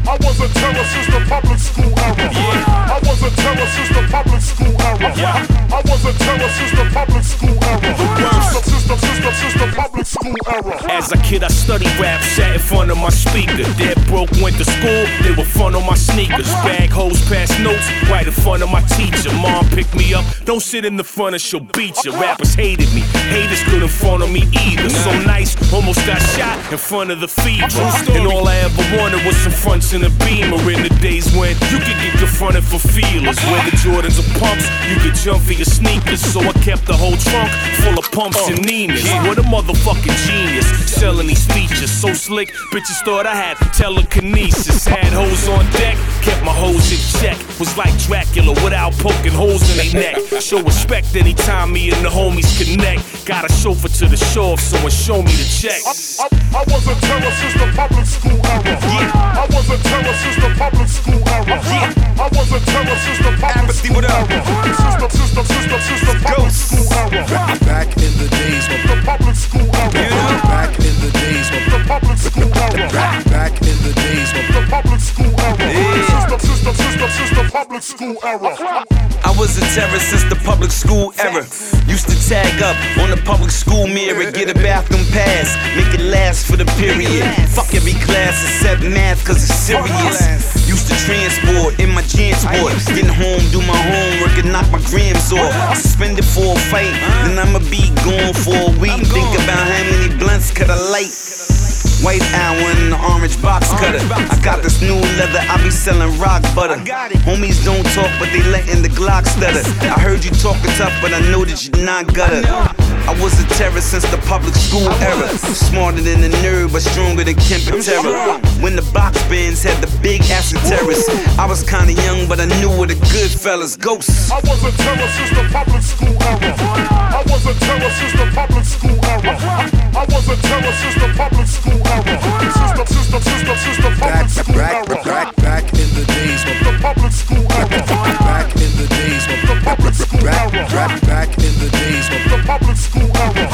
I was a terror since the public school era. I was a terror since the public school era. I was a terror since the public school era. Since the public school era. As a kid, I studied rap, sat in front of my speaker. Dead broke, went to school, they were fun on my sneakers. Bag hoes, pass notes, right in front of my teacher. Mom picked me up, don't sit in the front or she'll beat you. Rappers hated me, haters couldn't front on me either. So nice, almost got shot in front of the fever. And all I ever wanted was some fronts in a Beamer. In the days when you could get confronted for feelers. Where the Jordans are pumps, you could jump for your sneakers. So I kept the whole trunk full of pumps and Ninas. What a motherfucking genius, selling these features. So slick, bitches thought I had telekinesis. Had hoes on deck, kept my hoes in check. Was like Dracula without poking holes in their neck. Show respect anytime me and the homies connect. Got a chauffeur to the show if someone show me the check. I was a terror since the public school era. I was a terror since the public school era. I was a terror since the public school era. Since the public school era. Back in the days of the public school era. Back in the days of the public school era. Back in the days of the public school era. Since the public school era. I was a terror since the public school era. Used to tag up on the public school mirror, get a bathroom pass, make it last for the period. Fuck every class except math, cause it's serious. Used to transport in my transport, getting home, do my homework and knock my grams off. Suspended for a fight, then I'ma be gone for a week. Think about how many blunts could I light. White hour in the orange box cutter. I got this new leather, I be selling rock butter. Homies don't talk, but they letting the Glock stutter. I heard you talking tough, but I know that you're not gutter. I was a terror since the public school era. Smarter than a nerd, but stronger than Kemp and Terror. When the box bands had the big acid terrorists, I was kinda young, but I knew where the good fellas. Ghosts. I was a terror since the public school era. I was a terror since the public school era. I was a terror since the public school era. Since the public school era. Back in the days of the public school era. Back in the days of the public school era. Back in the days of the public school era.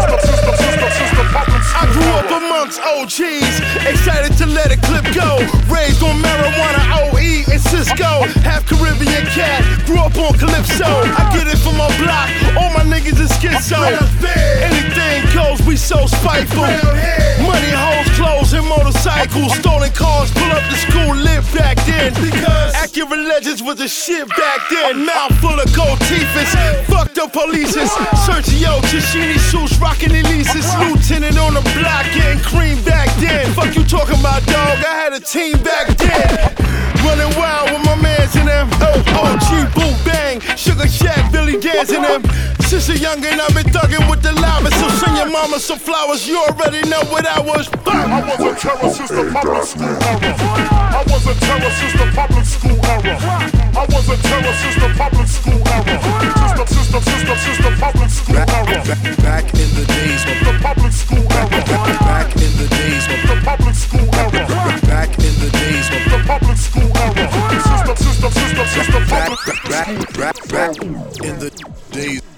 Since the public school I grew up amongst OGs, excited to let a clip go. Raised on marijuana, OE, and Cisco. Half Caribbean cat, grew up on Calypso. I get it from my block, all my niggas is schizo. Anything goes, we so spiteful. Money, hoes, clothes, and motorcycles. Stolen cars, pull up to school, live back then. Because accurate legends was a shit back then. Mouth full of gold teeth, fuck the polices. Sergio Tachini suits, rockin' Elises. Lieutenant on the block, getting cream back then. Fuck you talking about, dog? I had a team back then. Running wild with my mans in them. OG, Boo Bang, Sugar Shack, Billy Dance in them. Since a youngin', I've been thuggin' with the lava. So send your mama some flowers, you already know what I was. I was a terror since the public school era. I was a terror since the public school era. I was a terror since the public school era. Since the public school era. Back in the days of the public school era. Back in the days of the public school era. Back in the days of the public school era. Since the public back in the days.